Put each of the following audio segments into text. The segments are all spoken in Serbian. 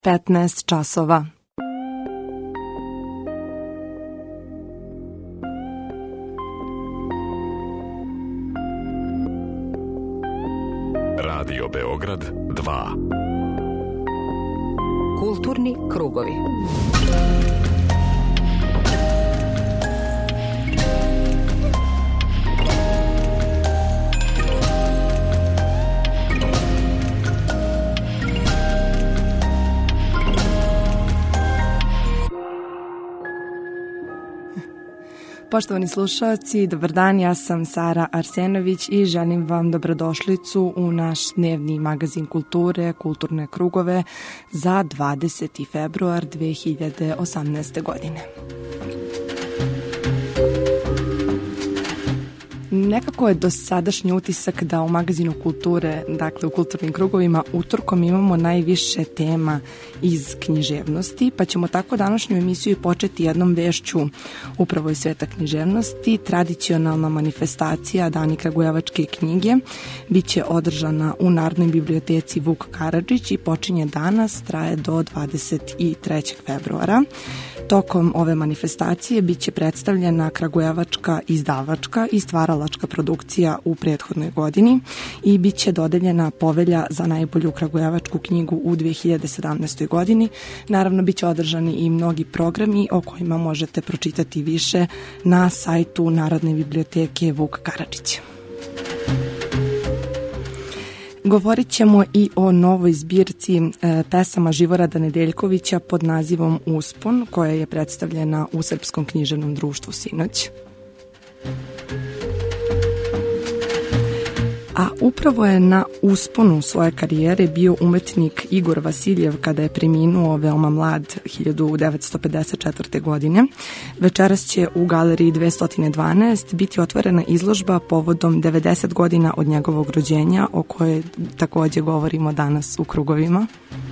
15 časova. Radio Beograd 2. Kulturni krugovi. Poštovani slušalci, dobar dan, ja sam Sara Arsenović i želim vam dobrodošlicu u naš dnevni magazin kulture, kulturne krugove za 20. februar 2018. godine. Nekako je dosadašnji utisak da u magazinu kulture, dakle u kulturnim krugovima, utorkom imamo najviše tema iz književnosti, pa ćemo tako današnju emisiju početi jednom vešću upravo iz sveta književnosti. Tradicionalna manifestacija Dani kragujevačke knjige biće održana u Narodnoj biblioteci Vuk Karadžić i počinje danas, traje do 23. februara. Tokom ove manifestacije biće predstavljena kragujevačka izdavačka i stvaralačka produkcija u prethodnoj godini i biće dodeljena povelja za najbolju kragujevačku knjigu u 2017. godini. Naravno, biće održani i mnogi programi o kojima možete pročitati više na sajtu Narodne biblioteke Vuk Karadžić. Govorit ćemo i o novoj zbirci pesama Živorada Nedeljkovića pod nazivom Uspon, koja je predstavljena u Srpskom književnom društvu sinoć. A upravo je na usponu svoje karijere bio umetnik Igor Vasiljev kada je preminuo veoma mlad 1954. godine. Večeras će u galeriji 212 biti otvorena izložba povodom 90 godina od njegovog rođenja, o kojoj takođe govorimo danas u krugovima.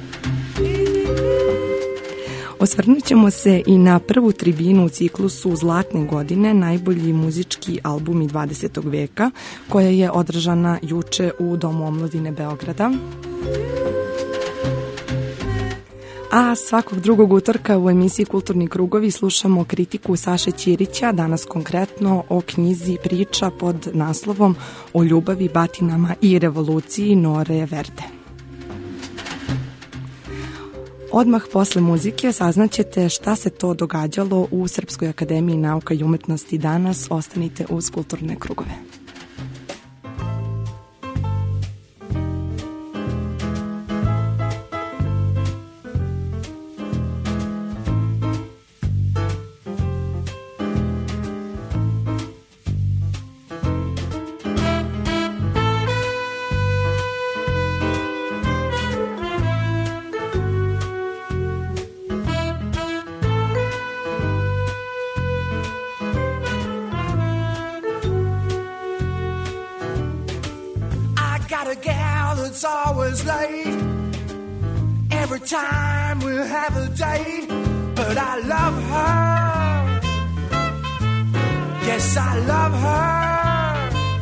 Osvrnut ćemo se i na prvu tribinu u ciklusu Zlatne godine, najbolji muzički albumi 20. veka, koja je održana juče u Domu omladine Beograda. A svakog drugog utorka u emisiji Kulturni krugovi slušamo kritiku Saše Ćirića, danas konkretno o knjizi Priča pod naslovom O ljubavi, batinama i revoluciji Nore Verde. Odmah posle muzike saznaćete šta se to događalo u Srpskoj akademiji nauka i umetnosti danas. Ostanite uz Kulturne krugove. It's always late every time we have a date, but I love her. Yes, I love her.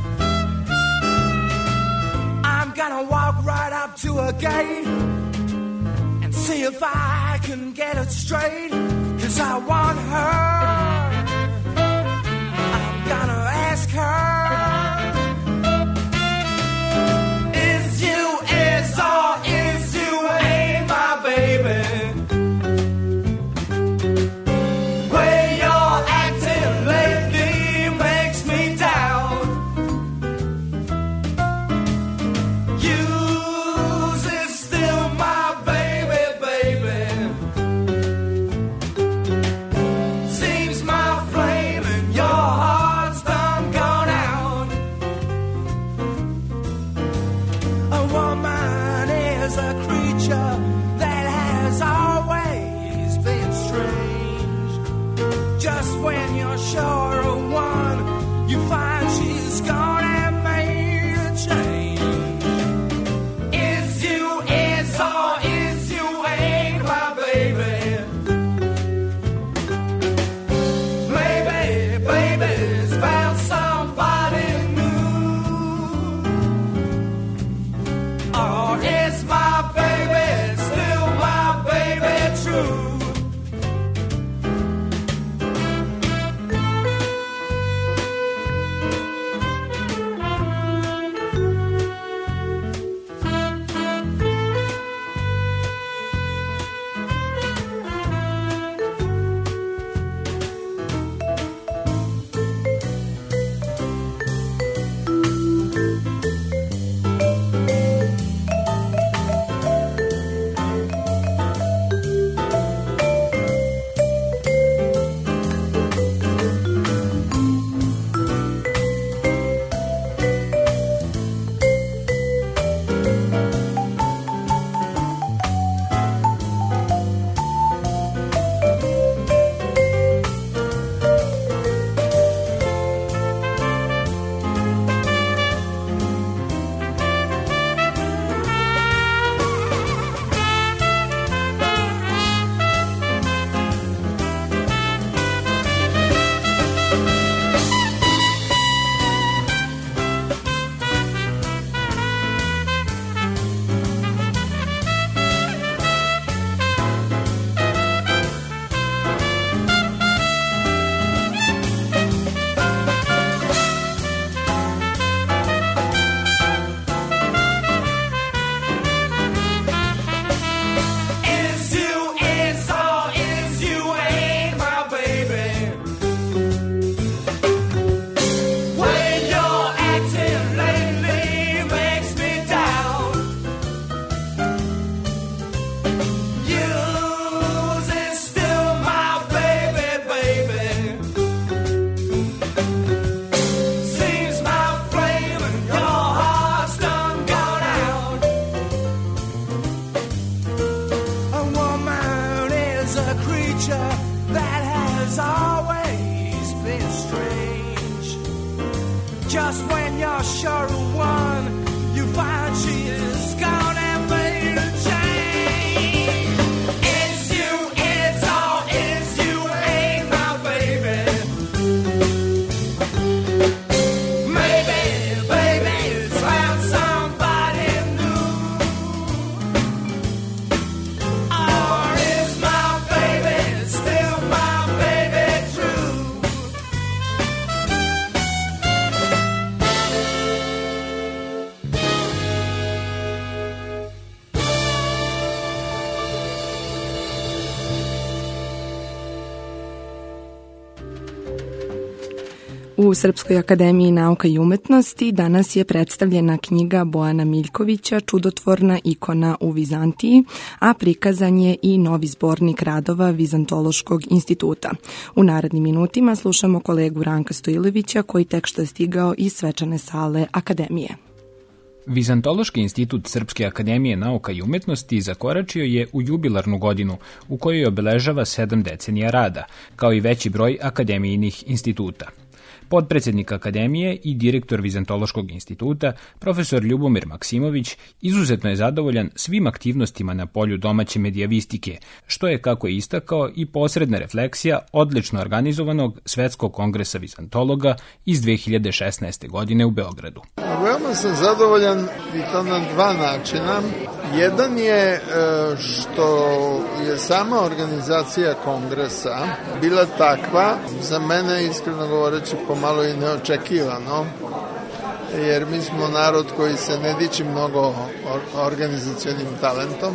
I'm gonna walk right up to her gate and see if I can get it straight, 'cause I want her. I'm gonna ask her, or is you ain't my baby? Way you're acting lately makes me doubt. Yours is still my baby, baby. Seems my flame in your heart's done gone out. A woman is a creature that has always been strange. Just when you're sure of one, you find she's gone and made a change. Is you is or is you ain't my baby? Maybe baby's found somebody new. Or is my baby still my baby? creature that has always been strange. Just when you're sure of one, you find she is gone and made a change. It's you, it's all, it's you, ain't my baby. Maybe, baby's found somebody new. Or is my baby still my baby true? U Srpskoj akademiji nauka i umetnosti danas je predstavljena knjiga Bojana Miljkovića Čudotvorna ikona u Vizantiji, a prikazan je i novi zbornik radova Vizantološkog instituta. U narednim minutima slušamo kolegu Ranka Stojilevića koji tek što je stigao iz svečane sale akademije. Vizantološki institut Srpske akademije nauka i umetnosti zakoračio je u jubilarnu godinu u kojoj obeležava 7 decenija rada, kao i veći broj akademijinih instituta. Podpredsednik akademije i direktor Vizantološkog instituta, profesor Ljubomir Maksimović, izuzetno je zadovoljan svim aktivnostima na polju domaće medijavistike, što je, kako je istakao, i posredna refleksija odlično organizovanog Svetskog kongresa vizantologa iz 2016. godine u Beogradu. Veoma sam zadovoljan i to na dva načina. Jedan je što je sama organizacija kongresa bila takva, za mene iskreno govoreći pomalo i neočekivano, jer mi smo narod koji se ne diči mnogo organizacionim talentom,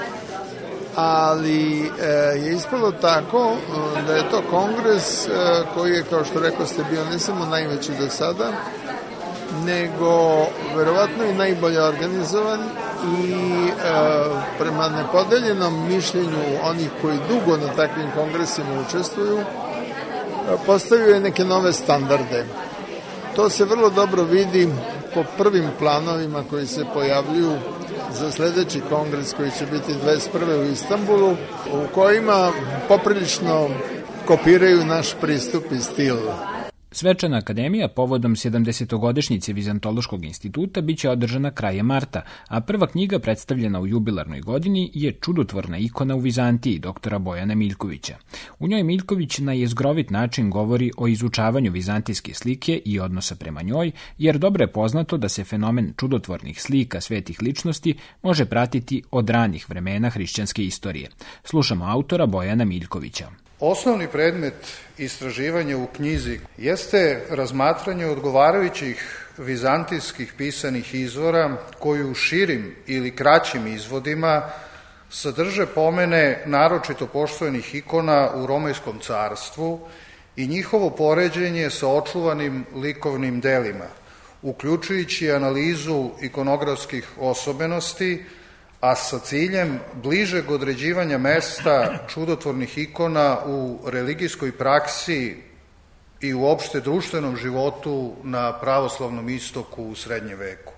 ali je ispalo tako da je to kongres koji je, kao što rekao ste, bio ne samo najveći do sada, nego verovatno i najbolje organizovan i prema nepodeljenom mišljenju onih koji dugo na takvim kongresima učestvuju, postavio je neke nove standarde. To se vrlo dobro vidi po prvim planovima koji se pojavljuju za sledeći kongres koji će biti 21. u Istanbulu, u kojima poprilično kopiraju naš pristup i stil. Svečana akademija povodom 70-godišnjice Vizantološkog instituta biće održana krajem marta, a prva knjiga predstavljena u jubilarnoj godini je Čudotvorna ikona u Vizantiji doktora Bojana Miljkovića. U njoj Miljković na jezgrovit način govori o izučavanju vizantijske slike i odnosa prema njoj, jer dobro je poznato da se fenomen čudotvornih slika svetih ličnosti može pratiti od ranih vremena hrišćanske istorije. Slušamo autora Bojana Miljkovića. Osnovni predmet istraživanja u knjizi jeste razmatranje odgovarajućih vizantijskih pisanih izvora koji u širim ili kraćim izvodima sadrže pomene naročito poštovanih ikona u Romejskom carstvu i njihovo poređenje sa očuvanim likovnim delima, uključujući analizu ikonografskih osobenosti, a sa ciljem bližeg određivanja mesta čudotvornih ikona u religijskoj praksi i uopšte društvenom životu na pravoslavnom istoku u srednjem veku.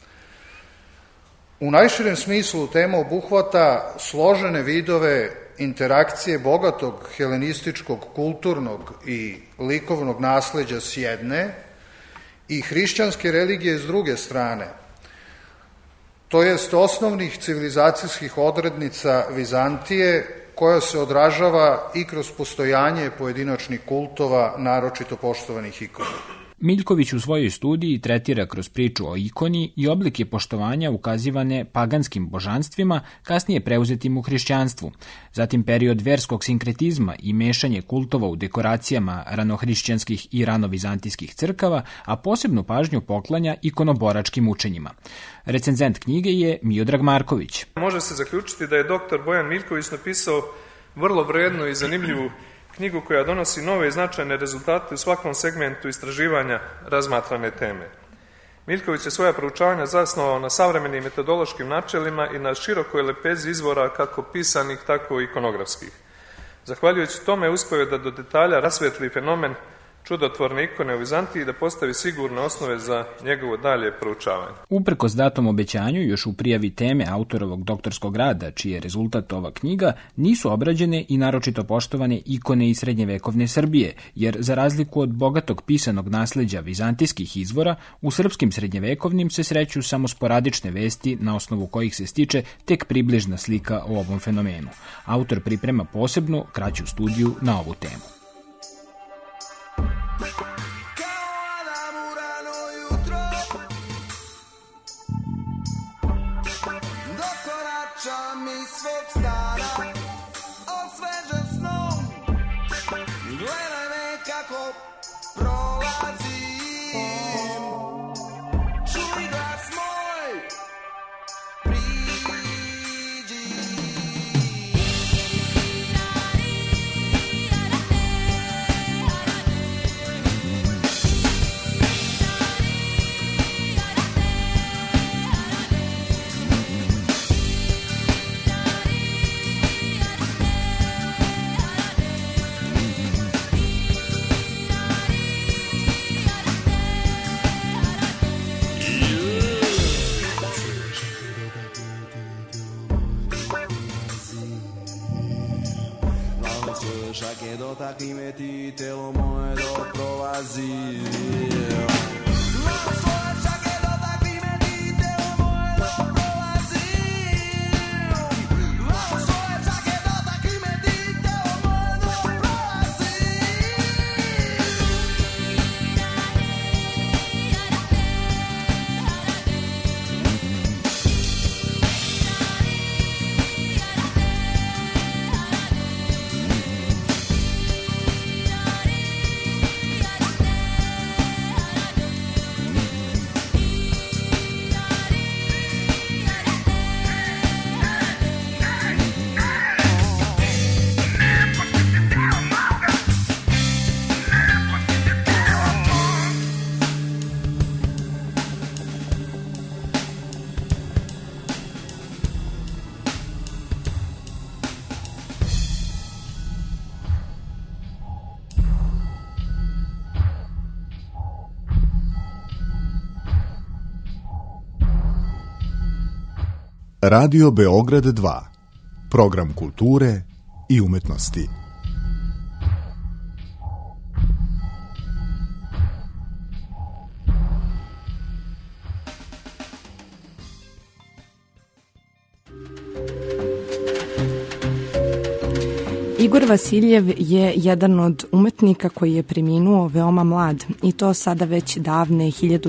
U najširem smislu tema obuhvata složene vidove interakcije bogatog helenističkog kulturnog i likovnog nasleđa s jedne i hrišćanske religije s druge strane, to jest osnovnih civilizacijskih odrednica Vizantije, koja se odražava i kroz postojanje pojedinačnih kultova, naročito poštovanih ikona. Miljković u svojoj studiji tretira kroz priču o ikoni i oblike poštovanja ukazivane paganskim božanstvima, kasnije preuzetim u hrišćanstvu, zatim period verskog sinkretizma i mešanje kultova u dekoracijama ranohrišćanskih i ranovizantijskih crkava, a posebnu pažnju poklanja ikonoboračkim učenjima. Recenzent knjige je Miodrag Marković. Može se zaključiti da je dr. Bojan Miljković napisao vrlo vrednu i zanimljivu knjigu koja donosi nove i značajne rezultate u svakom segmentu istraživanja razmatrane teme. Miljković je svoja proučavanja zasnovao na savremenim metodološkim načelima i na širokoj lepezi izvora kako pisanih, tako i ikonografskih. Zahvaljujući tome uspeo je da do detalja rasvetli fenomen čudotvorne ikone u Vizantiji da postavi sigurne osnove za njegovo dalje proučavanje. Uprkos datom obećanju, još u prijavi teme autorovog doktorskog rada, čiji je rezultat ova knjiga, nisu obrađene i naročito poštovane ikone iz srednjevekovne Srbije, jer za razliku od bogatog pisanog nasleđa vizantijskih izvora, u srpskim srednjevekovnim se sreću samo sporadične vesti na osnovu kojih se stiče tek približna slika o ovom fenomenu. Autor priprema posebnu, kraću studiju na ovu temu. Che do taký metí, telo moje doprovazí. Radio Beograd 2. Program kulture i umetnosti. Igor Vasiljev je jedan od umetnika koji je preminuo veoma mlad i to sada već davne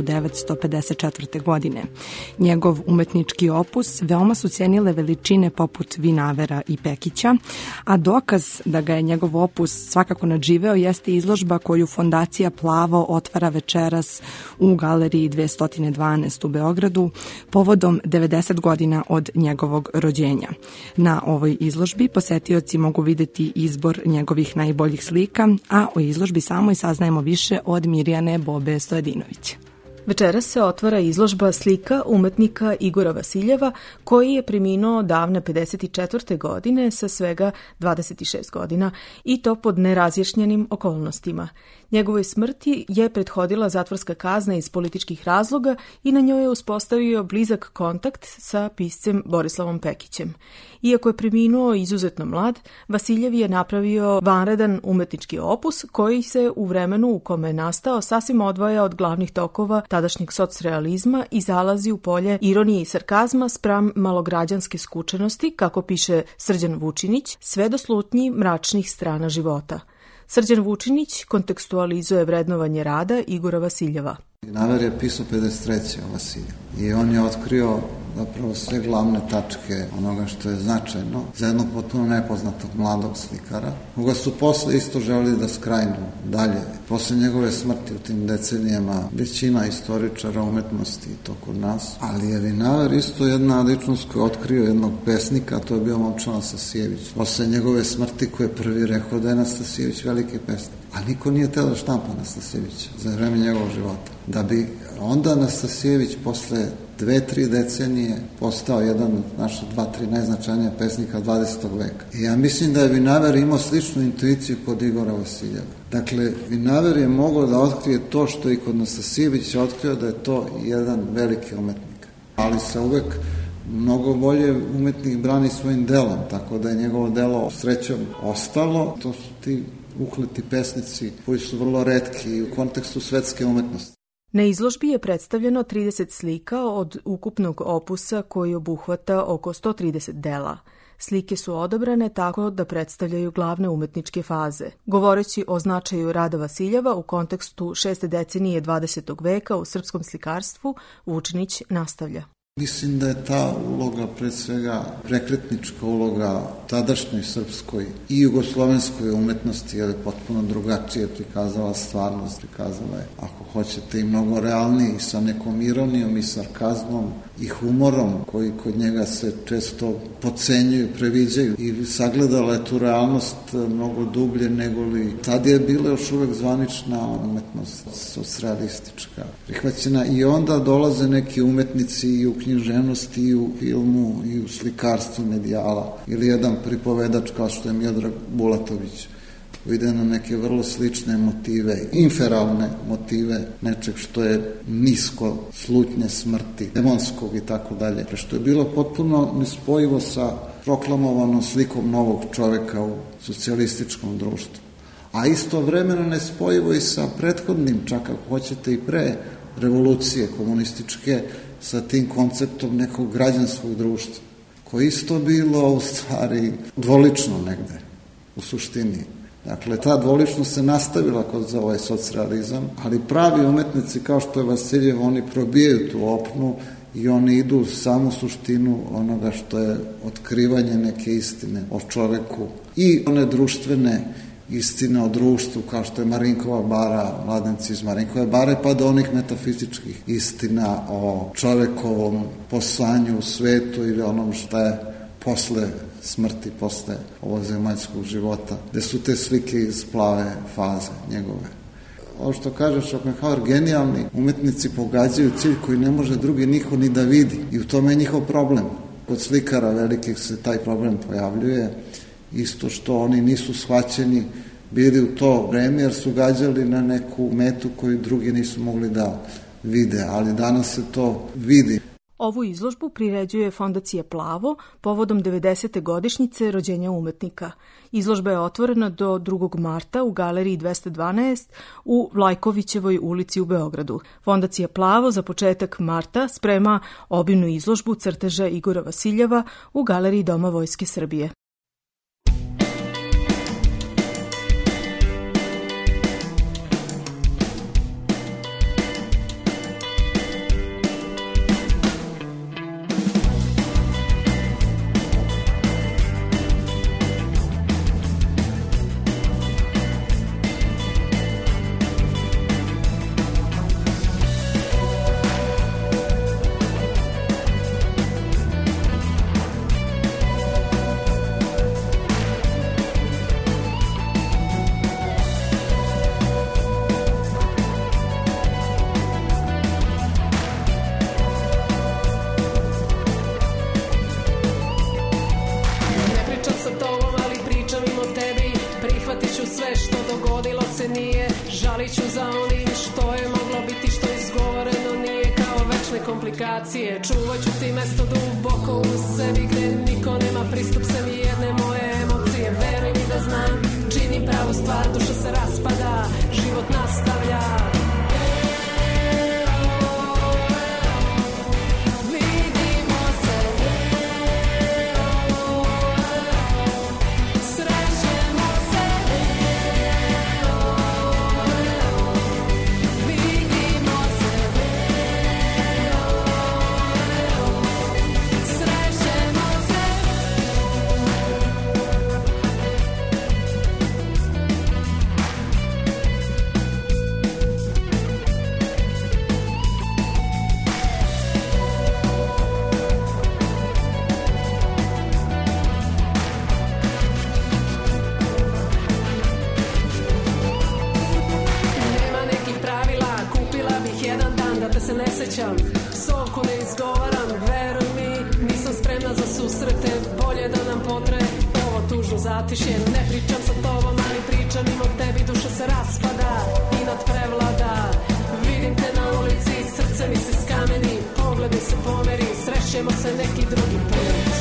1954. godine. Njegov umetnički opus veoma su cijenile veličine poput Vinavera i Pekića, a dokaz da ga je njegov opus svakako nadživeo jeste izložba koju Fondacija Plavo otvara večeras u galeriji 212 u Beogradu povodom 90 godina od njegovog rođenja. Na ovoj izložbi posetioci mogu vidjeti izbor njegovih najboljih slika, a o izložbi samoj saznajemo više od Mirjane Bobe Stojadinović. Večeras se otvara izložba slika umetnika Igora Vasiljeva, koji je preminuo davne 54. godine sa svega 26 godina i to pod nerazjašnjenim okolnostima. Njegovoj smrti je prethodila zatvorska kazna iz političkih razloga i na njoj je uspostavio blizak kontakt sa piscem Borislavom Pekićem. Iako je preminuo izuzetno mlad, Vasiljev je napravio vanredan umetnički opus koji se u vremenu u kome je nastao sasvim odvaja od glavnih tokova tadašnjeg socrealizma i zalazi u polje ironije i sarkazma spram malograđanske skučenosti, kako piše Srđan Vučinić, sve do slutnji mračnih strana života. Srđan Vučinić kontekstualizuje vrednovanje rada Igora Vasiljeva. Naver je pisao 53. o Vasilju i on je otkrio zapravo sve glavne tačke onoga što je značajno za jednog potpuno nepoznatog mladog slikara, koga su posle isto želeli da skrajnu dalje. Posle njegove smrti u tim decenijama većina istoričara umetnosti i to kod nas, ali je Vinaver isto jedna ličnost koja je otkrio jednog pesnika, a to je bio Momčilo Nastasijević. Posle njegove smrti koji je prvi rekao da je Nastasijević veliki pesnik, a niko nije teo da štampa Nastasijevića za vreme njegovog života. Da bi onda Nastasijević posle 2-3 decenije postao jedan od naša 2-3 najznačajnija pesnika 20. veka. I ja mislim da je Vinaver imao sličnu intuiciju kod Igora Vasiljeva. Dakle, Vinaver je mogao da otkrije to što i kod Nasasijevića otkrio, da je to jedan veliki umetnik. Ali se uvek mnogo bolje umetnik brani svojim delom, tako da je njegovo delo srećom ostalo. To su ti ukleti pesnici koji su vrlo retki u kontekstu svetske umetnosti. Na izložbi je predstavljeno 30 slika od ukupnog opusa koji obuhvata oko 130 dela. Slike su odabrane tako da predstavljaju glavne umetničke faze. Govoreći o značaju rada Vasiljeva u kontekstu 6. decenije 20. veka u srpskom slikarstvu, Vučinić nastavlja. Mislim da je ta uloga, pred svega prekretnička uloga tadašnjoj srpskoj i jugoslovenskoj umetnosti, je potpuno drugačije prikazala stvarnost, prikazala je, ako hoćete, i mnogo realniji, sa nekom ironijom i sarkazmom i humorom koji kod njega se često podcenjuju, previđaju, i sagledala je tu realnost mnogo dublje nego li tad je bila još uvek zvanična umetnost, socrealistička, prihvaćena, i onda dolaze neki umetnici i u književnosti, i u filmu, i u slikarstvu medijala, ili jedan pripovedač kao što je Miodrag Bulatović, ide na neke vrlo slične motive, inferalne motive nečeg što je nisko, slutnje smrti, demonskog i tako dalje, što je bilo potpuno nespojivo sa proklamovanom slikom novog čoveka u socijalističkom društvu. A istovremeno nespojivo i sa prethodnim, čak ako hoćete i pre revolucije komunističke, sa tim konceptom nekog građanskog društva, koje isto bilo u stvari dvolično negde, u suštini. Dakle, ta dvoličnost se nastavila kod ovaj socrealizam, ali pravi umetnici kao što je Vasiljev, oni probijaju tu opnu i oni idu u samu suštinu onoga što je otkrivanje neke istine o čoveku i one društvene istine o društvu, kao što je Marinkova bara, mladenci iz Marinkove bare, pa do onih metafizičkih istina o čovekovom poslanju u svetu ili onom šta je posle smrti, posle ovozemaljskog života, gde su te slike iz plave faze njegove. Ovo što kaže Schopenhauer, genijalni umetnici pogađaju cilj koji ne može drugi niko ni da vidi, i u tome je njihov problem. Kod slikara velikih se taj problem pojavljuje, isto što oni nisu shvaćeni bili u to vreme, jer su gađali na neku metu koju drugi nisu mogli da vide, ali danas se to vidi. Ovu izložbu priređuje Fondacija Plavo povodom 90. godišnjice rođenja umetnika. Izložba je otvorena do 2. marta u galeriji 212 u Vlajkovićevoj ulici u Beogradu. Fondacija Plavo za početak marta sprema obimnu izložbu crteža Igora Vasiljeva u galeriji Doma Vojske Srbije. Čuvat ću ti mesto duboko u sebi gde niko nema pristup sebi jedne moje emocije. Veruj mi da znam, čini pravu stvar, duša se raspada, život nastavlja. Se ne sećam, sov trenutku ne izgovaram. Veruj mi, nisam spremna za susrete, bolje da nam potre ovo tužno zatišje. Ne pričam sa tobom, ali pričam mimo tebi, duša se raspada i nadprevlada. Vidim te na ulici, srce mi se skameni, pogled mi se pomeri, srećemo se neki drugi put.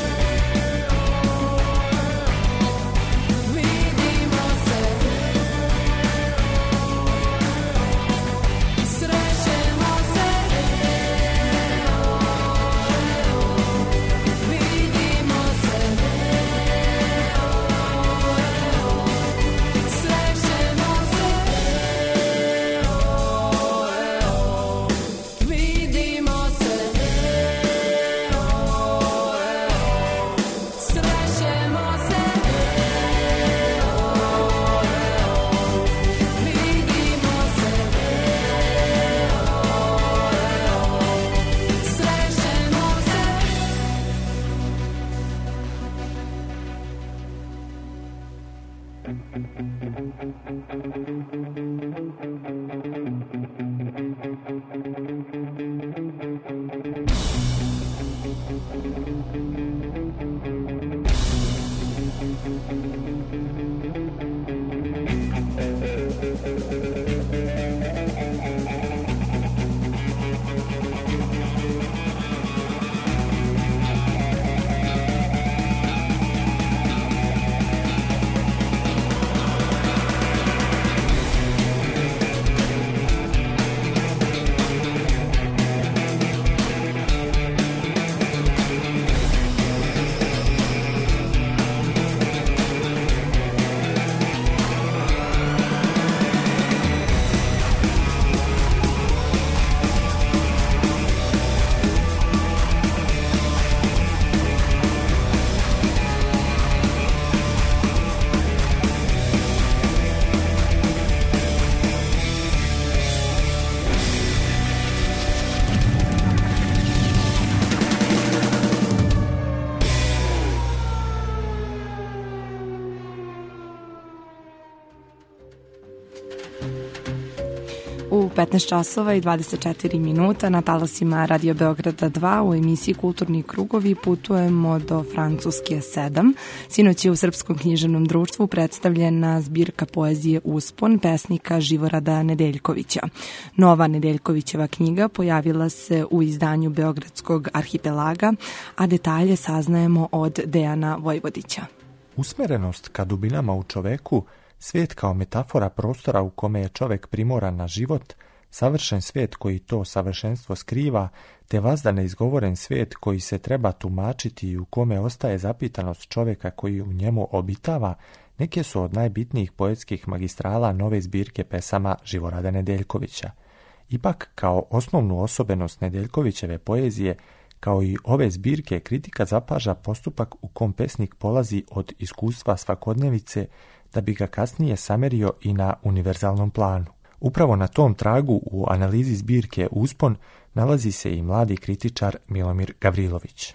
U 15 časova i 24 minuta na talasima Radio Beograda 2 u emisiji Kulturni krugovi putujemo do Francuske 7. Sinoć je u Srpskom književnom društvu predstavljena zbirka poezije Uspon pesnika Živorada Nedeljkovića. Nova Nedeljkovićeva knjiga pojavila se u izdanju Beogradskog arhipelaga, a detalje saznajemo od Dejana Vojvodića. Usmerenost ka dubinama u čoveku, svijet kao metafora prostora u kome je čovek primoran na život, savršen svijet koji to savršenstvo skriva, te vazda neizgovoren svijet koji se treba tumačiti i u kome ostaje zapitanost čoveka koji u njemu obitava, neke su od najbitnijih poetskih magistrala nove zbirke pesama Živorada Nedeljkovića. Ipak, kao osnovnu osobenost Nedeljkovićeve poezije, kao i ove zbirke, kritika zapaža postupak u kom pesnik polazi od iskustva svakodnevice da bi ga kasnije samerio i na univerzalnom planu. Upravo na tom tragu u analizi zbirke Uspon nalazi se i mladi kritičar Milomir Gavrilović.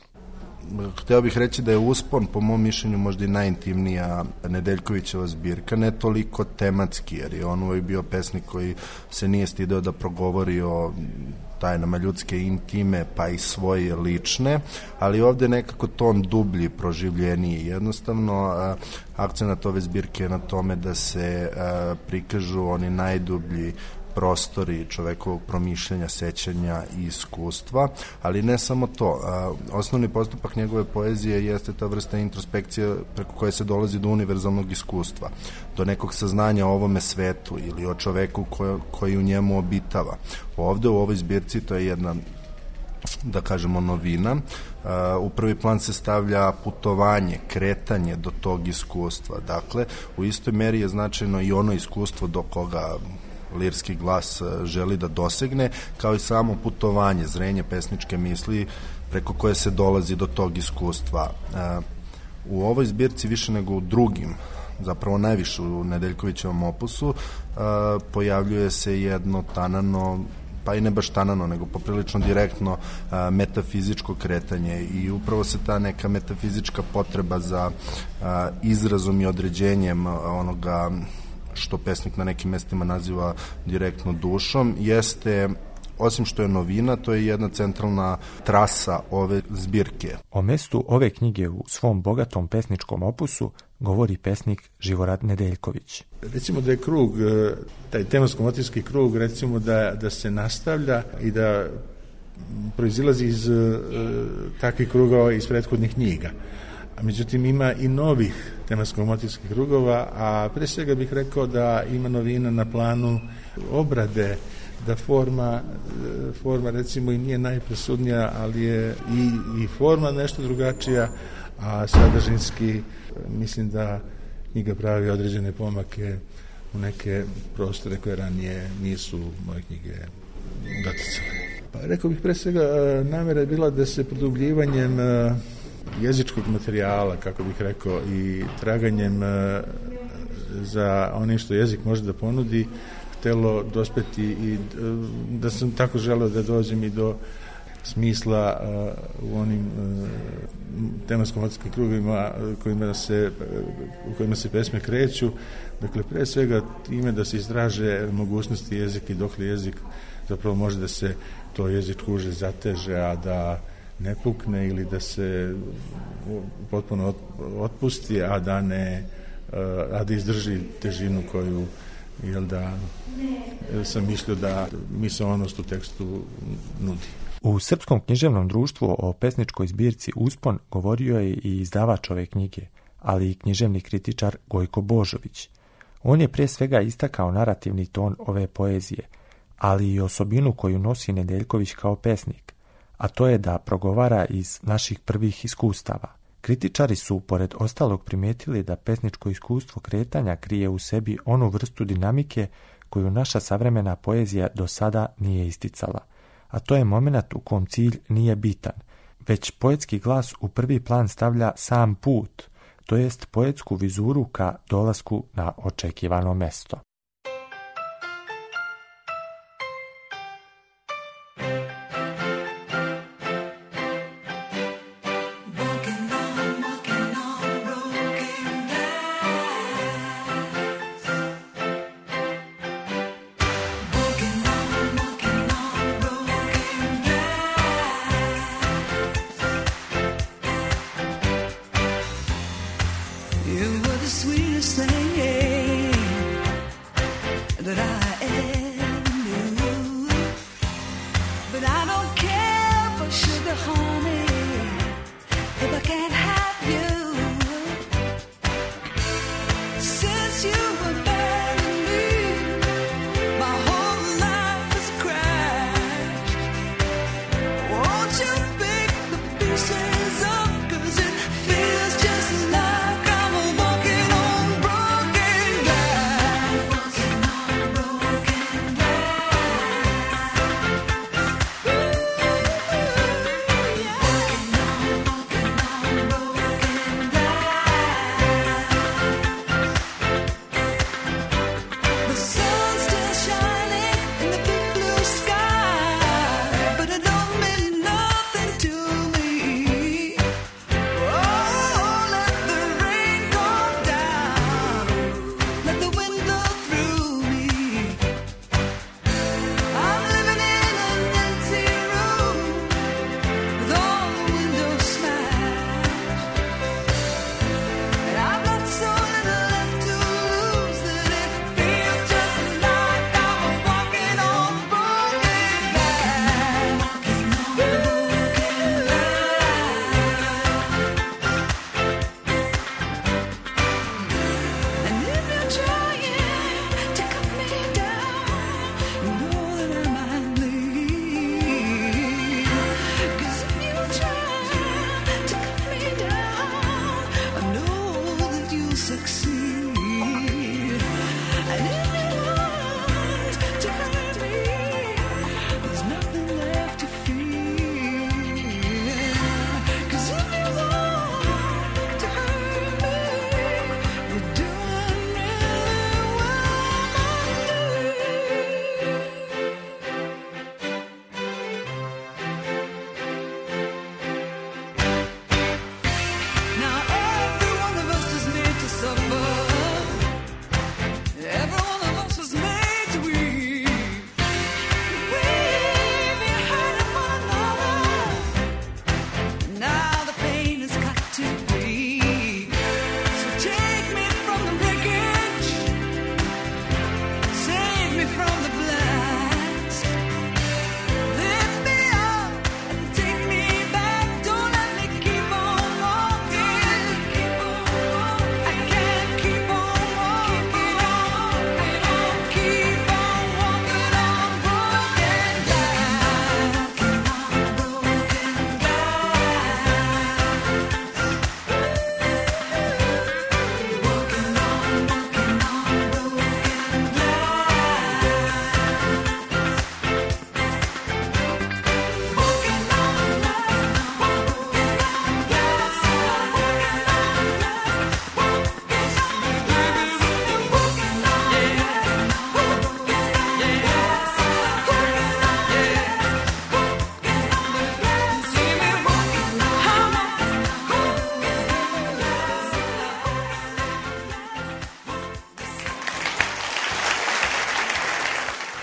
Hteo bih reći da je Uspon, po mom mišljenju, možda i najintimnija Nedeljkovićeva zbirka, ne toliko tematski, jer je on uvijek bio pesnik koji se nije stideo da progovori o tajnama ljudske intime, pa i svoje lične, ali ovde nekako ton dublji, proživljeniji. Jednostavno, akcenat ove zbirke je na tome da se prikažu oni najdublji prostori čovekovog promišljanja, sećanja i iskustva, ali ne samo to. Osnovni postupak njegove poezije jeste ta vrsta introspekcije preko koje se dolazi do univerzalnog iskustva, do nekog saznanja o ovome svetu ili o čoveku koji u njemu obitava. Ovde u ovoj zbirci to je jedna, da kažemo, novina. U prvi plan se stavlja putovanje, kretanje do tog iskustva. Dakle, u istoj meri je značajno i ono iskustvo do koga lirski glas želi da dosegne, kao i samo putovanje, zrenje pesničke misli preko koje se dolazi do tog iskustva. U ovoj zbirci više nego u drugim, zapravo najviše u Nedeljkovićevom opusu, pojavljuje se jedno tanano, pa i ne baš tanano, nego poprilično direktno metafizičko kretanje i upravo se ta neka metafizička potreba za izrazom i određenjem onoga što pesnik na nekim mestima naziva direktno dušom, jeste Osim što je novina, to je jedna centralna trasa ove zbirke. O mestu ove knjige u svom bogatom pesničkom opusu govori pesnik Živorad Nedeljković. Recimo da je krug, taj tematsko-motivski krug, recimo da se nastavlja i da proizilazi iz takvih krugova iz prethodnih knjiga. A međutim ima i novih tematsko-motivskih krugova, a pre svega bih rekao da ima novina na planu obrade, da forma recimo i nije najpresudnija, ali je i forma nešto drugačija, a sadržinski mislim da knjiga pravi određene pomake u neke prostore koje ranije nisu moje knjige doticale. Pa rekao bih pre svega namera je bila da se produbljivanjem jezičkog materijala, kako bih rekao, i traganjem za onim što jezik može da ponudi, htelo dospeti i da sam tako želeo da dođem i do smisla u onim tematsko-motivskim krugovima u kojima se pesme kreću. Dakle, pre svega time da se istraže mogućnosti jezika i dokle jezik zapravo može da se to jezičko uže zateže, a da ne pukne ili da se potpuno otpusti, a da izdrži težinu koju sam mislio da misaonost u tekstu nudi. U Srpskom književnom društvu o pesničkoj zbirci Uspon govorio je i izdavač ove knjige, ali i književni kritičar Gojko Božović. On je prije svega istakao narativni ton ove poezije, ali i osobinu koju nosi Nedeljković kao pesnik, a to je da progovara iz naših prvih iskustava. Kritičari su, pored ostalog, primijetili da pesničko iskustvo kretanja krije u sebi onu vrstu dinamike koju naša savremena poezija do sada nije isticala, a to je momenat u kom cilj nije bitan, već poetski glas u prvi plan stavlja sam put, to jest poetsku vizuru ka dolasku na očekivano mesto.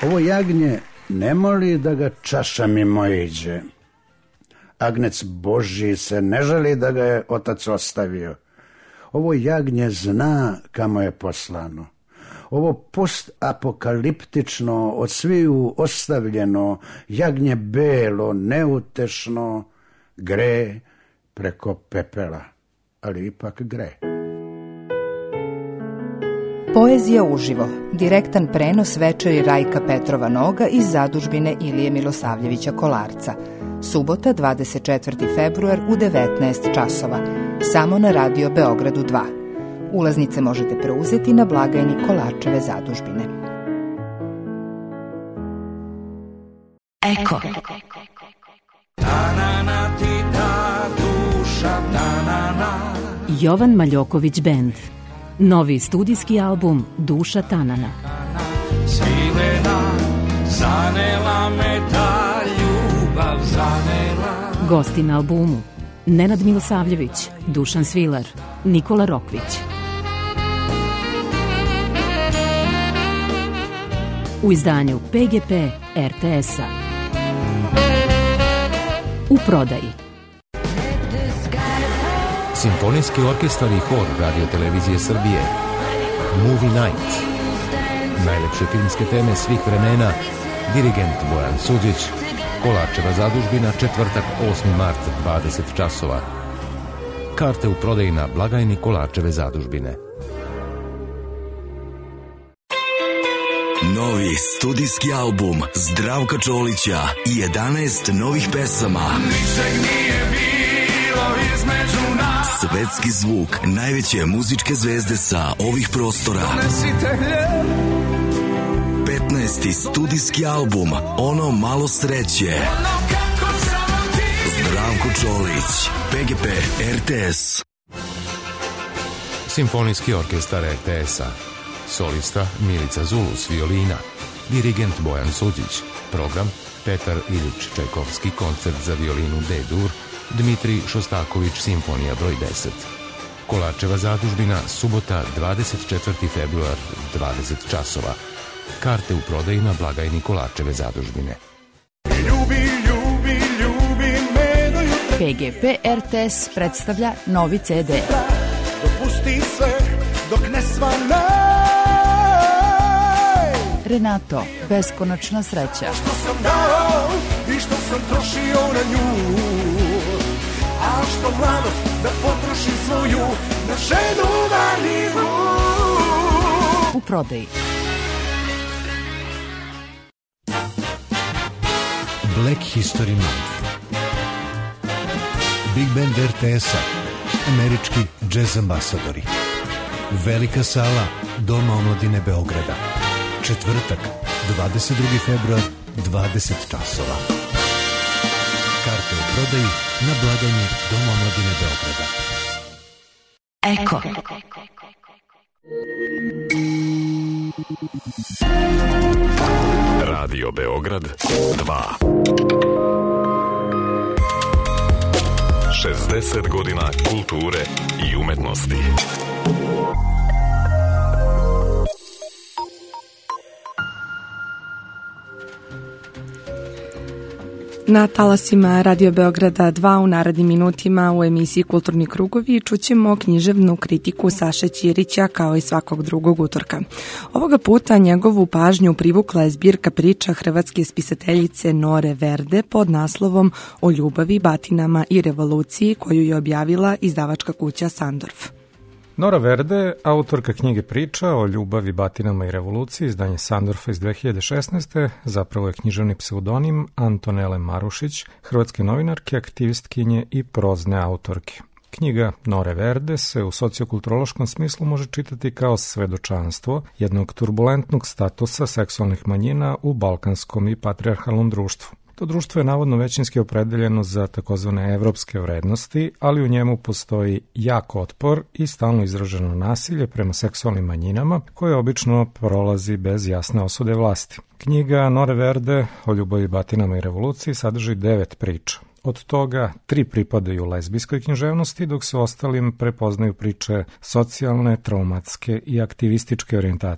Ovo jagnje ne moli da ga čaša mimo iđe. Agnec Božji se ne žali da ga je otac ostavio. Ovo jagnje zna kamo je poslano. Ovo postapokaliptično, od sviju ostavljeno, jagnje belo, neutešno, gre preko pepela, ali ipak gre. Poezija uživo, direktan prenos večeri Rajka Petrova Noga iz zadužbine Ilije Milosavljevića Kolarca. Subota, 24. februar u 19 časova, samo na Radio Beogradu 2. Ulaznice možete preuzeti na blagajni Kolarčeve zadužbine. Eko. Jovan Maljoković Band. Novi studijski album Duša Tanana. Svilena, zanela me ta ljubav, zanela. Gosti na albumu: Nenad Milosavljević, Dušan Svilar, Nikola Rokvić. U izdanju PGP RTS-a. U prodaji Simfonijski orkestar i hor Radio Televizije Srbije. Movie Night. Najlepše filmske teme svih vremena. Dirigent Bojan Suđić. Kolarčeva zadužbina, četvrtak, 8. mart, 20 časova. Karte u prodaji na blagajni Kolarčeve zadužbine. Novi studijski album Zdravka Čolića i 11 novih pesama. Ničeg nije bilo između nas. Svetski zvuk najveće muzičke zvezde sa ovih prostora. 15. studijski album Ono malo sreće. Zdravko Čolić, PGP RTS. Simfonijski orkestar RTS-a. Solista Milica Zulus, violina. Dirigent Bojan Suđić. Program Petar Ilić Čajkovski, koncert za violinu D-dur. Dmitrij Šostaković, simfonija broj 10. Kolarčeva zadužbina, subota, 24. februar, 20 časova. Karte u prodaji na blagajni Kolarčeve zadužbine. Ljubi, ljubi, ljubi me do jutra. PGP RTS predstavlja novi CD. Dopusti sve dok ne svane. Renato, beskonačna sreća. Što sam dao i što sam trošio na nju, a što mladost da potrošim svoju na ženu marljivu. U prodaji Black History Month. Big Band RTS-a, američki džez ambasadori. Velika sala Doma omladine Beograda. Četvrtak, 22. februar, 20 časova. Karte u prodaji na blagajni Doma omladine Beograda. Eko. Radio Beograd 2. 60 godina kulture i umetnosti. Na talasima Radio Beograda 2 u narednim minutima u emisiji Kulturni krugovi čućemo književnu kritiku Saše Ćirića kao i svakog drugog utorka. Ovoga puta njegovu pažnju privukla je zbirka priča hrvatske spisateljice Nore Verde pod naslovom O ljubavi, batinama i revoluciji koju je objavila izdavačka kuća Sandorf. Nora Verde, autorka knjige priča o ljubavi, batinama i revoluciji, izdanje Sandorfa iz 2016. Zapravo je književni pseudonim Antonele Marušić, hrvatske novinarke, aktivistkinje i prozne autorke. Knjiga Nore Verde se u sociokulturološkom smislu može čitati kao svedočanstvo jednog turbulentnog statusa seksualnih manjina u balkanskom i patrijarhalnom društvu. To društvo je navodno većinski opredeljeno za takozvane evropske vrednosti, ali u njemu postoji jak otpor i stalno izraženo nasilje prema seksualnim manjinama, koje obično prolazi bez jasne osude vlasti. Knjiga Nore Verde o ljubavi, batinama i revoluciji sadrži 9 priča. Od toga 3 pripadaju lezbijskoj književnosti, dok se ostalim prepoznaju priče socijalne, traumatske i aktivističke orijentacije.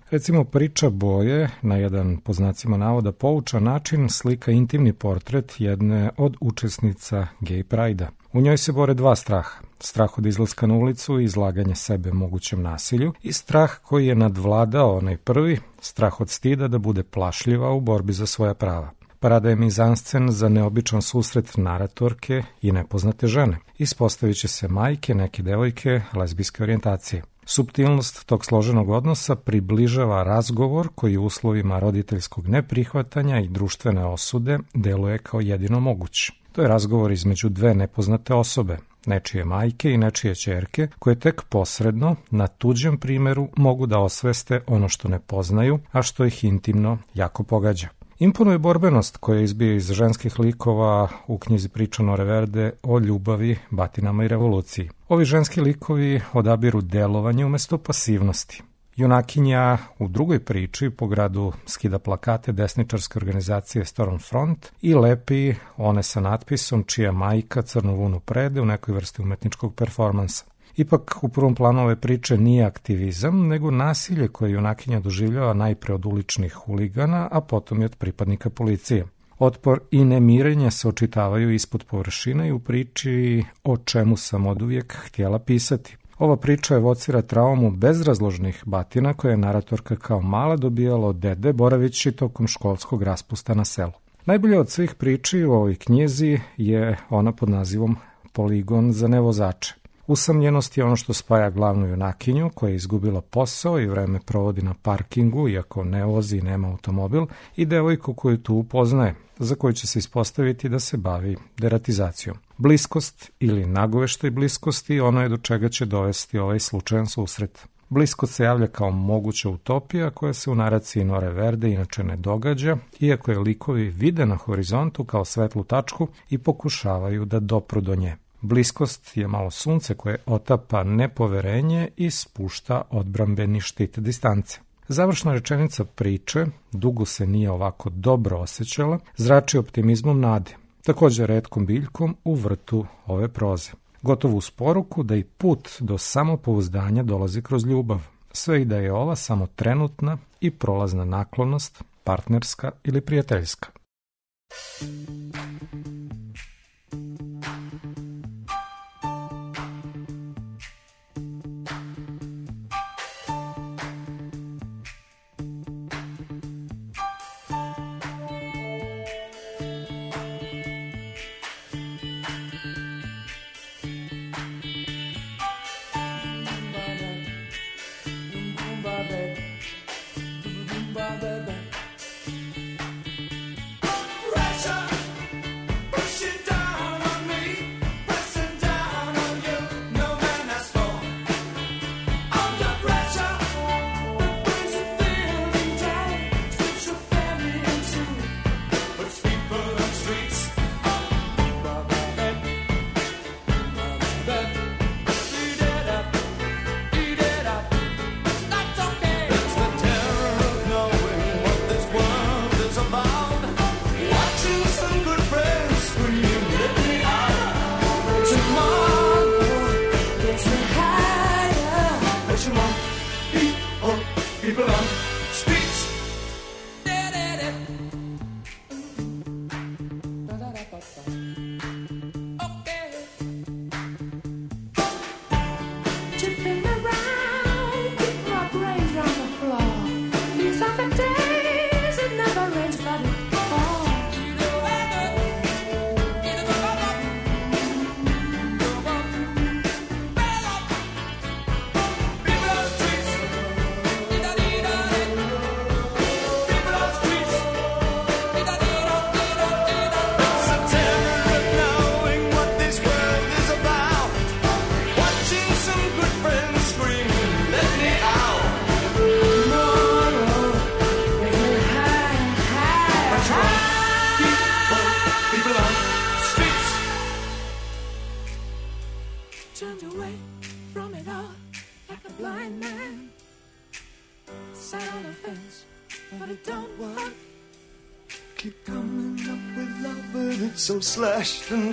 Recimo, priča Boje na jedan, po znacima navoda, poučan način slika intimni portret jedne od učesnica Gay Pride-a. U njoj se bore dva straha. Strah od izlaska na ulicu i izlaganja sebe mogućem nasilju i strah koji je nadvladao onaj prvi, strah od stida da bude plašljiva u borbi za svoja prava. Parada je mizanscen za neobičan susret naratorke i nepoznate žene. Ispostavit će se majke, neke devojke, lezbijske orijentacije. Suptilnost tog složenog odnosa približava razgovor koji u uslovima roditeljskog neprihvatanja i društvene osude deluje kao jedino moguć. To je razgovor između dve nepoznate osobe, nečije majke i nečije ćerke, koje tek posredno, na tuđem primeru, mogu da osveste ono što ne poznaju, a što ih intimno jako pogađa. Imponuje borbenost koja izbija iz ženskih likova u knjizi Priča Nore Verde o ljubavi, batinama i revoluciji. Ovi ženski likovi odabiru delovanje umesto pasivnosti. Junakinja u drugoj priči po gradu skida plakate desničarske organizacije Stormfront i lepi one sa natpisom čija majka crnu vunu prede u nekoj vrsti umetničkog performansa. Ipak u prvom planu ove priče nije aktivizam, nego nasilje koje junakinja doživljava najpre od uličnih huligana, a potom i od pripadnika policije. Otpor i nemirenje se očitavaju ispod površine i u priči O čemu sam oduvijek htjela pisati. Ova priča evocira traumu bezrazložnih batina koje je naratorka kao mala dobijala od dede boravići tokom školskog raspusta na selu. Najbolje od svih priči u ovoj knjizi je ona pod nazivom Poligon za nevozače. Usamljenost je ono što spaja glavnu junakinju koja je izgubila posao i vreme provodi na parkingu iako ne vozi i nema automobil i devojku koju tu upoznaje, za koju će se ispostaviti da se bavi deratizacijom. Bliskost ili nagoveštaj bliskosti ono je do čega će dovesti ovaj slučajan susret. Bliskost se javlja kao moguća utopija koja se u naraciji Nore Verde inače ne događa, iako je likovi vide na horizontu kao svetlu tačku i pokušavaju da dopru do nje. Bliskost je malo sunce koje otapa nepoverenje i spušta odbrambeni štit distance. Završna rečenica priče, dugo se nije ovako dobro osjećala, zrači optimizmom nade, također retkom biljkom u vrtu ove proze. Gotovo uz poruku da i put do samopouzdanja dolazi kroz ljubav, sve i da je ova samo trenutna i prolazna naklonost, partnerska ili prijateljska. So slashed and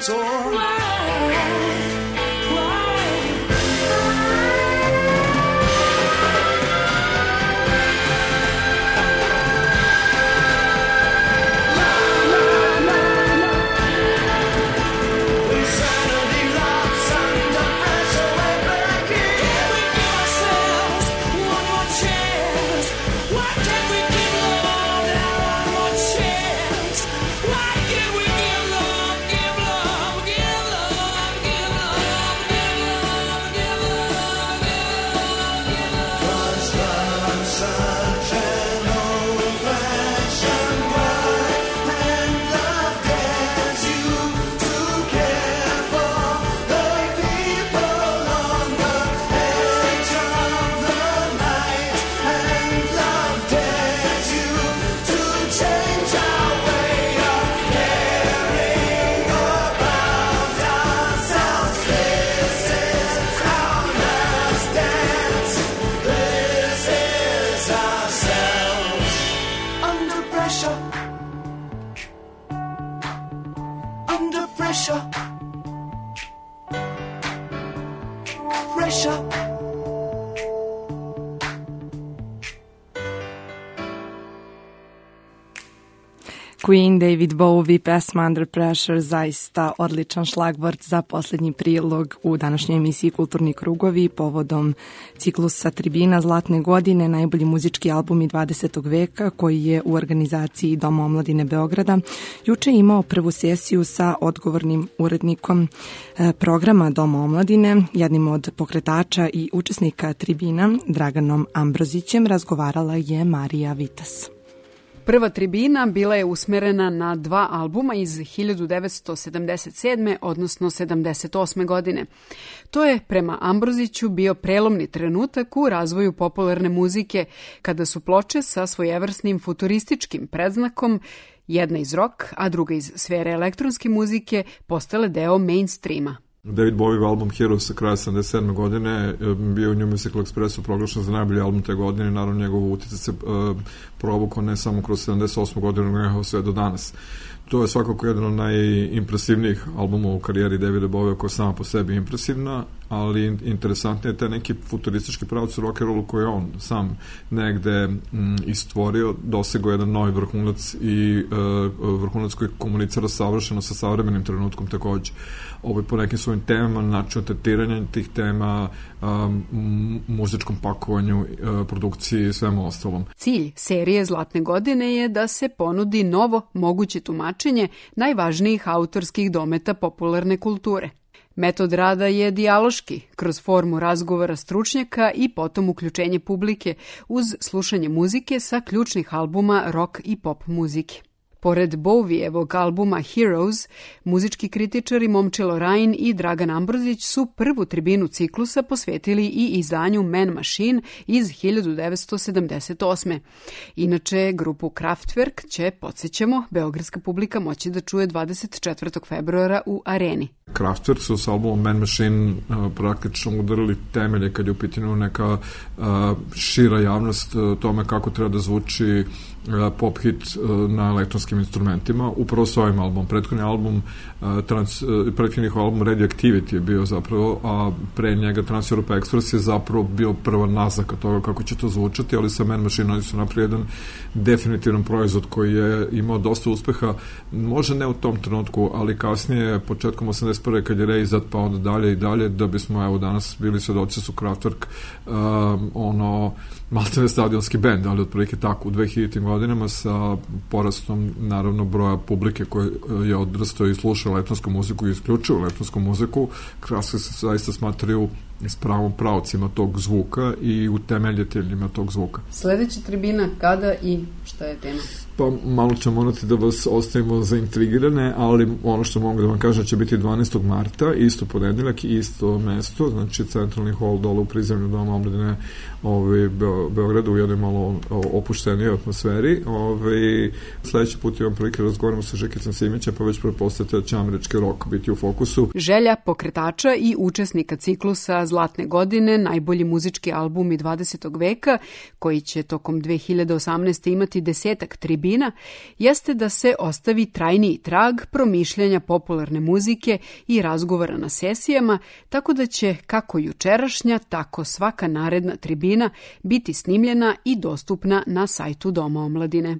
torn. Queen, David Bowie, pesma Under Pressure, zaista odličan šlagvort za poslednji prilog u današnjoj emisiji Kulturni krugovi povodom ciklusa Tribina Zlatne godine, najbolji muzički albumi 20. veka koji je u organizaciji Doma omladine Beograda juče imao prvu sesiju sa odgovornim urednikom programa Doma omladine, jednim od pokretača i učesnika Tribina, Draganom Ambrozićem, razgovarala je Marija Vitas. Prva tribina bila je usmerena na 2 albuma iz 1977. odnosno 78. godine. To je prema Ambroziću bio prelomni trenutak u razvoju popularne muzike, kada su ploče sa svojevrsnim futurističkim predznakom, jedna iz rock, a druga iz sfere elektronske muzike, postale deo mainstreama. David Bowie album Heroes sa kraja 77. godine bio u New Musical Expressu proglašen za najbolji album te godine i naravno njegov utjecaj se provukao ne samo kroz 78. godinu, nego sve do danas. To je svakako jedan od najimpresivnijih albuma u karijeri Davida Bowie, koja je sama po sebi impresivna, ali interesantnije je taj neki futuristički pravac u rock'n'rollu koji je on sam negde istvorio, dosegao jedan novi vrhunac i vrhunac koji komunicira savršeno sa savremenim trenutkom takođe. Po nekim svojim temama, načinu tretiranja tih tema, muzičkom pakovanju, produkciji i svemu ostalom. Cilj serije Zlatne godine je da se ponudi novo moguće tumačenje najvažnijih autorskih dometa popularne kulture. Metod rada je dijaloški, kroz formu razgovora stručnjaka i potom uključenje publike uz slušanje muzike sa ključnih albuma rock i pop muzike. Pored Bowievog albuma Heroes, muzički kritičari Momčilo Rajin i Dragan Ambrozić su prvu tribinu ciklusa posvetili i izdanju Man Machine iz 1978. Inače, grupu Kraftwerk će, podsjećamo, beogradska publika moći da čuje 24. februara u Areni. Kraftwerk su s albumom Man Machine praktično udarili temelje kad je u pitanju neka šira javnost tome kako treba da zvuči pop hit na elektronskim instrumentima. Upravo s ovim albumom. Prethodni album Radioactivity je bio zapravo, a pre njega Trans Europa Express je zapravo bio prva naznaka toga kako će to zvučati, ali sa Man Machine oni su napravili jedan definitivan proizvod koji je imao dosta uspeha, možda ne u tom trenutku, ali kasnije, početkom 81. kad je reizat, pa onda dalje i dalje, da bismo evo danas bili svedoci su Kraftwerk maltene stadionski bend, ali otprilike tako u 2000. godinama sa porastom naravno broja publike koji je odrastao i slušao elektronsku muziku i isključio elektronsku muziku. Kraftwerk se zaista smatraju s pravom pravcima tog zvuka i utemeljiteljima tog zvuka. Sledeća tribina kada i šta je tema? Pa malo ćemo morati da vas ostavimo zaintrigirane, ali ono što mogu da vam kažem će biti 12. marta, isto ponedeljak, isto mesto, znači centralni hol dole u prizemlju Doma omladine Beogradu u jednoj malo opuštenijoj atmosferi. Sledeći put imam prilike da razgovaramo sa Žekicom Simićem, pa već pretpostavite da će američki rock biti u fokusu. Želja pokretača i učesnika ciklusa Zlatne godine, najbolji muzički albumi 20. veka, koji će tokom 2018. imati 10 tribina, jeste da se ostavi trajniji trag promišljanja popularne muzike i razgovora na sesijama, tako da će kako jučerašnja, tako svaka naredna tribina biti snimljena i dostupna na sajtu Doma omladine.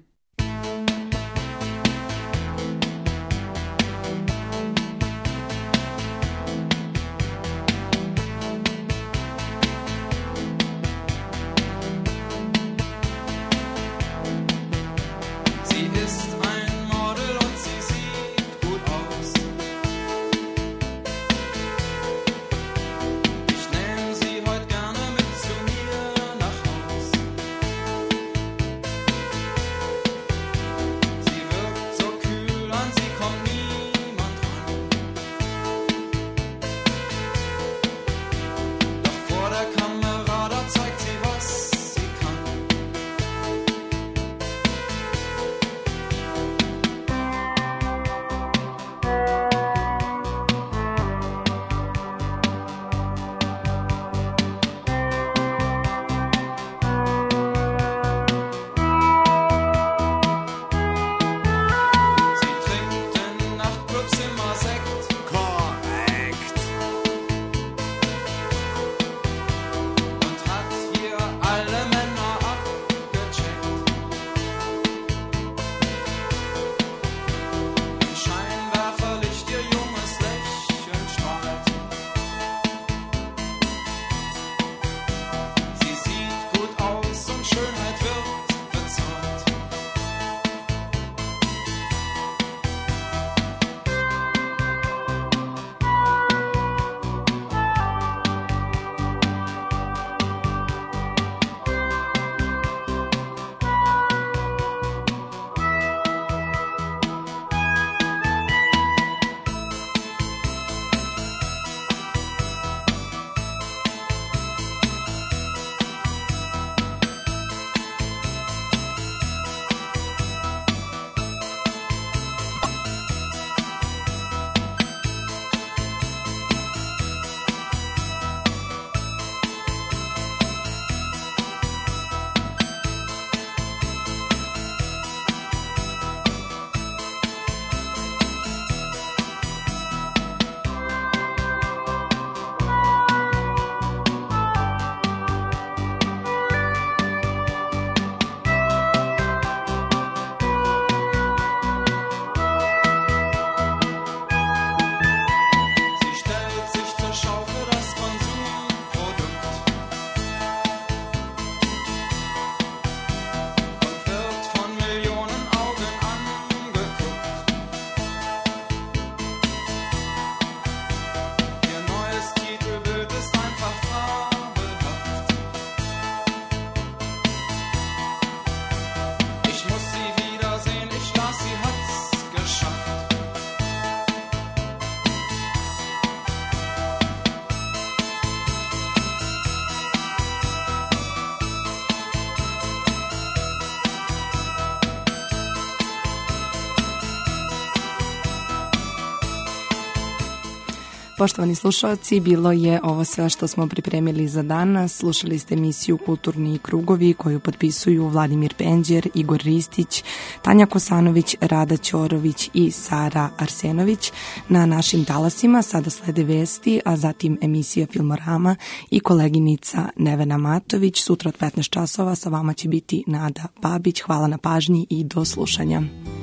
Poštovani slušalci, bilo je ovo sve što smo pripremili za danas. Slušali ste emisiju Kulturni krugovi koju potpisuju Vladimir Penđer, Igor Ristić, Tanja Kosanović, Rada Ćorović i Sara Arsenović. Na našim talasima sada slede vesti, a zatim emisija Filmorama i koleginica Nevena Matović. Sutra od 15 časova sa vama će biti Nada Babić. Hvala na pažnji i do slušanja.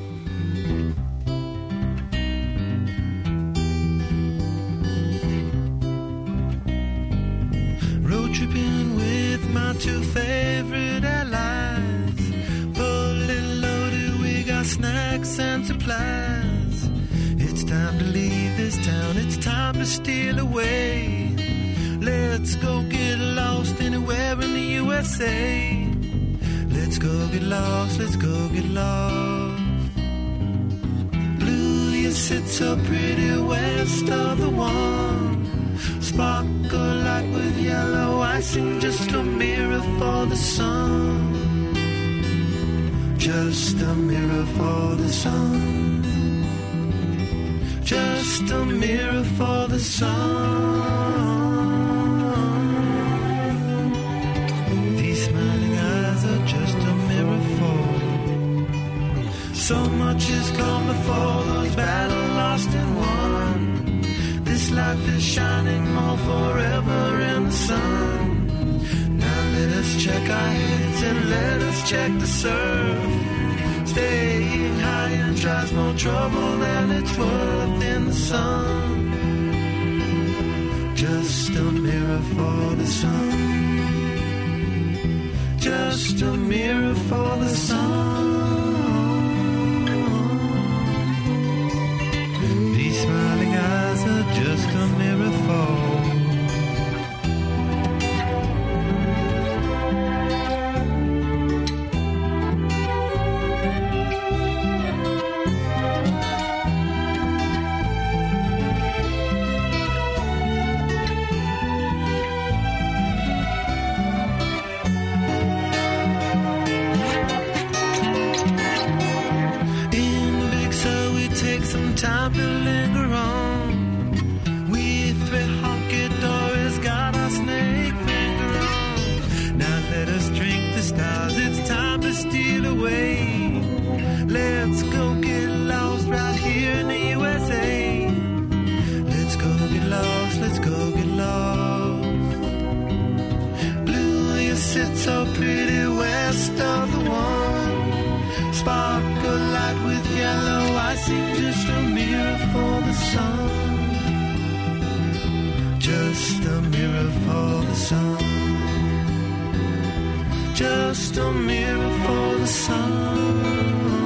Road tripping with my two favorite allies. Fully loaded, we got snacks and supplies. It's time to leave this town, it's time to steal away. Let's go get lost anywhere in the USA. Let's go get lost, let's go get lost. Blue, you sit so pretty west of the one. Sparkle like with yellow icing, just a mirror for the sun. Just a mirror for the sun. Just a mirror for the sun. These smiling eyes are just a mirror for. So much has come before, those battles lost and won. This life is shining more forever in the sun. Now let us check our heads and let us check the surf. Staying high and tries more trouble than it's worth in the sun. Just a mirror for the sun. Just a mirror for the sun. These smiling eyes are just a mirror for. Time to linger on. We three honky-dories got our snake finger on. Now let us drink the stars, it's time to steal away. Let's go get lost right here in the USA. Let's go get lost, let's go get lost. Blue, you sit so pretty west of the one. Sparkle light with yellow icing, just a mirror for the sun. Just a mirror for the sun. Just a mirror for the sun.